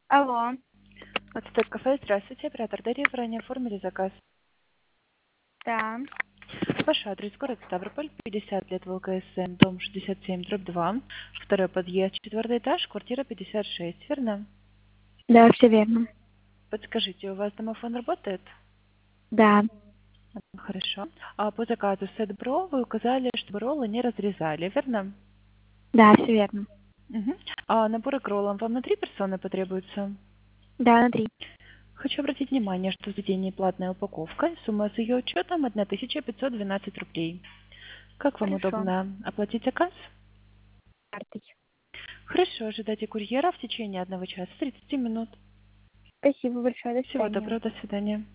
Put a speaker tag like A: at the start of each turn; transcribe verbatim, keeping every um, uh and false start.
A: Алло.
B: Ацтек кафе, здравствуйте, оператор Дарья, вы ранее оформили заказ.
A: Да.
B: Ваш адрес, город Ставрополь, пятьдесят лет ВЛКСМ, дом шестьдесят семь, дробь два, второй подъезд, четвертый этаж, квартира пятьдесят шесть, верно?
A: Да, все верно.
B: Подскажите, у вас домофон работает?
A: Да.
B: Хорошо. А по заказу сет бро вы указали, чтобы роллы не разрезали, верно?
A: Да, все верно.
B: Мгм. А наборы к роллам вам на три персоны потребуется?
A: Да, на три.
B: Хочу обратить внимание, что в заведении платная упаковка, сумма с ее учетом тысяча пятьсот двенадцать рублей. Как вам
A: Хорошо.
B: удобно оплатить заказ?
A: Картой.
B: Хорошо, ожидайте курьера в течение одного часа тридцати минут.
A: Спасибо большое. До
B: Всего
A: свидания.
B: доброго, до свидания.